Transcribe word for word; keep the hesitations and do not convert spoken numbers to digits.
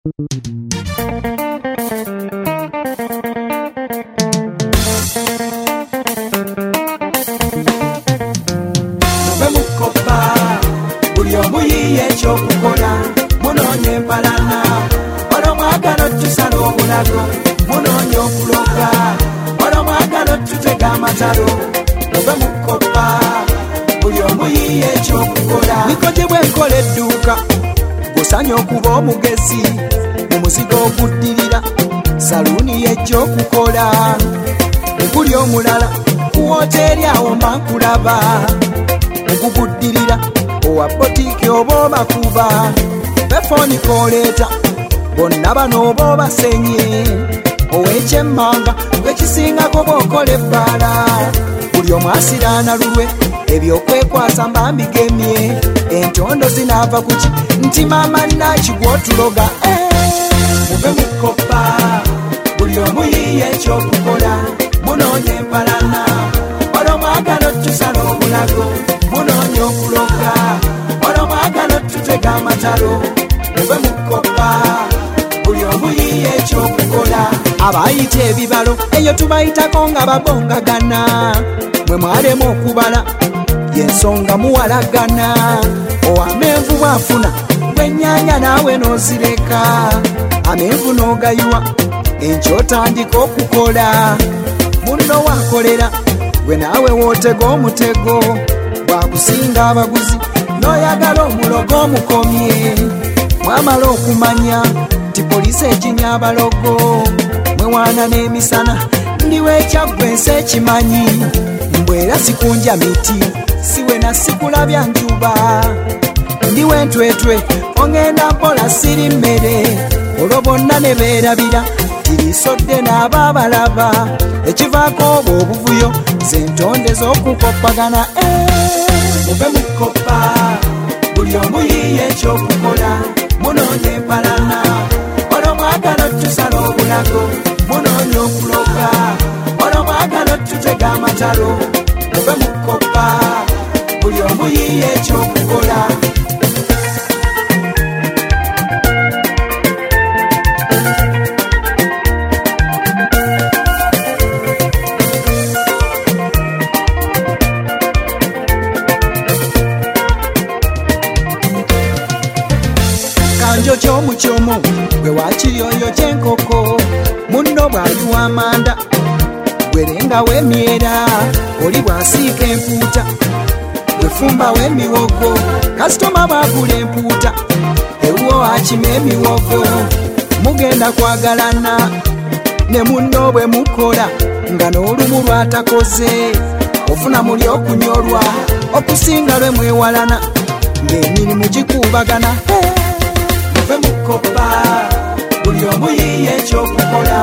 Mukopa buli omuyiye ekyokukola munoonye empalana wano mwagala otusala obulago munoonye okuloga wano mwagala otutega amatalo mube mukopa buli omuyiye ekyokukola nikoje bwenkola edduuka gusanya okuba omugezi mu muzigo oguddirira saluuni y'ekyokukola ekuli omulala ku woteeri awo mba nkulaba okuguddirira owa botiki oba obakuba befoni koleeta bonna bano oba obasenye ow'ekyemmanga gwekisingako bw'okola ebbaala buli omu asiraana lulwe ebyokwekwasa mba mbigemye entondo zinaava kuki nti maama naki gw'otuloga mube mukopa buli omu yiye ekyokukola munoonye empalana wano mwagala otusala obulago munoonye okuloga wano mwagala otutega amatalo mube mukopa buli omu yiye ekyokukola abayita ebibalo eyo tubayitako nga babongagana mwe mwalemu okubala yensonga muwalagana owamenvu bwafuna bwennyanja naawe n'ozireka amenvu n'ogayiwa enkyotandika okukola munno wakolera gwe naawe wootega omutego bwakusinga abaguzi n'oyagala omulogo omukomye mwamala okumanya nti poliisi ekinya abalogo mwewaana n'emisana ndiwe ekyaggwa ensi ekimanyi mbwera sikunja miti siwe na sikulabya njuba ndiwe ntwetwe ongenda mpola siri mmere olwo bonna ne beerabira tirisodde n'abaabalaba ekivaako obwo obuvuyo zentonde z'okukopagana mube mukopa buli omu yiye ekyokukola munoonye empalana wano mwagala otusala obulago munoonye okuloga wano mwagala otutega amatalo mube mukopa buli omu yiye ekyokukola kanjo ky'omukyomo gwe wakiyoyo ky'enkoko munno bw'aliwa amanda gwerenga w'emyera oli bw'asiika empuuta wefumba w'emiwogo kasitoma bw'agula empuuta ewuwo akima emiwogo mugenda kwagalana ne munno bwe mukola nga n'olumu lwatakoze ofuna muli okunyolwa okusinga lwe mwewalana ng'emirimu gikuubagana mube mukopa buli omu yiye ekyokukola